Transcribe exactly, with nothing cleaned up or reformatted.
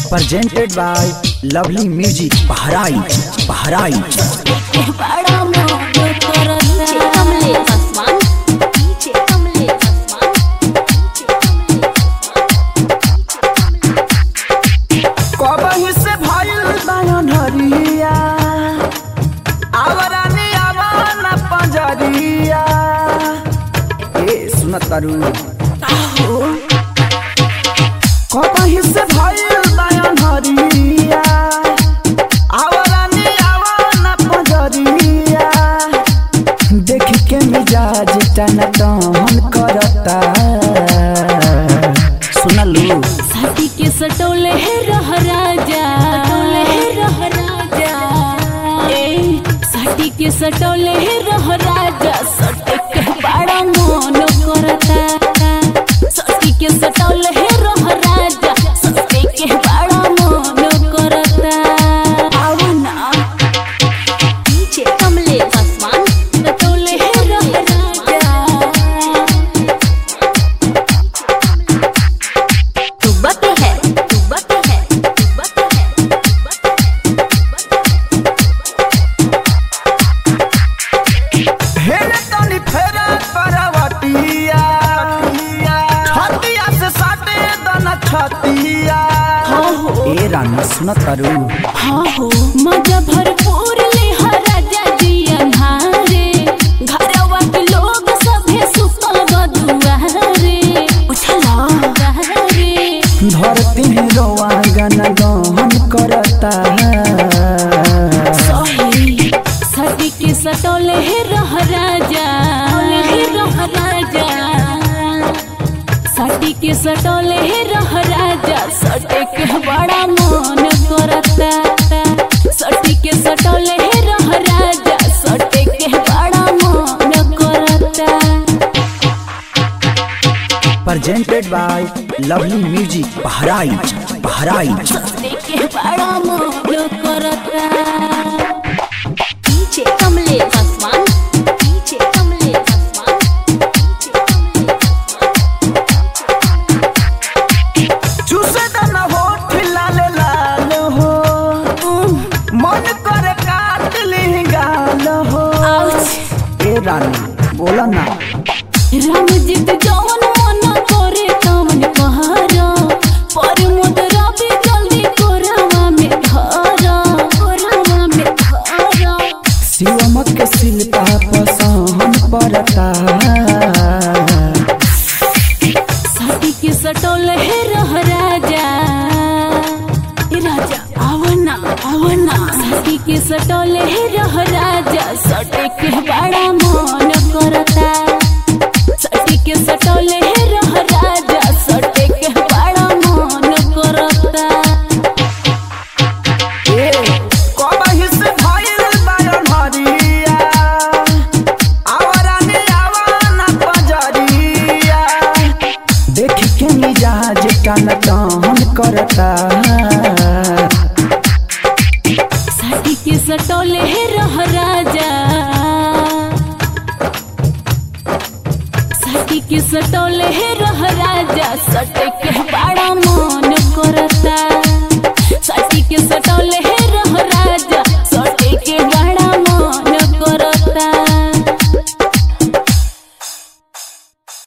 presented by Lovely Music Bahraich Bahraich कबही से भइल बायन हरिया आवरानी आवाना पंजरिया ए सुनत तारू कबही से भइल बायन हरिया आवरानी आवाना पंजरिया देख के मिजाज टन टन करता सुनलू साथी के सटोले है रह राजा सटोले है रह राजा ए साथी के सटोले है रह राजा सटे के बड़ा मन करता साथी के सटोले है रह राजा सटे के बड़ा मन करता आवना नीचे कमले आसमान सटोले है रह राजा तू बते है तू बते है तू बते है हेले तनी फेरा करवटिया छतिया से साटे दना छतिया ए रानी सुनत तारू हाँ हो मजा भरपूर ले हर राजा जी अन्हारे घरवा के लोग सभे सुतल बदुआरे उठला रे धरती रोआ गन गहन करता सही सटी के सटोले है रह राजा है रह राजा सटी के सटोले है रह राजा सटे के बड़ा मन करता सटी के सटोले है रह राजा सटे के बड़ा मन करता presented by Lovely Music Bahraich Bahraich सटे के बड़ा मन करता नीचे कमले आसमान नीचे कमले आसमान नीचे कमले चूसे दना होठ लाल लाल हो मन करे काट ली गाल हो आउच ए रानी बोला ना रामजीत जवन मन करे तवन कहारा पर मुद्रा भी जल्दी कोरावा में धारा कोरावा में धारा शिवम के शिल्पा पसहन पड़ता साथी के सटोले है रह राजा ए राजा आवना आवना साथी के सटोले है रह राजा सटे के बड़ा मन करता साथी के सटोले है रह राजा सटे के बड़ा मन करता ए कबही से भइल बायन हरिया आवरानी आवाना पंजरिया देख के मिजाज टन टन करता साथी के सटोले है रह राजा साथी के सटोले है रह राजा सटे के बड़ा मन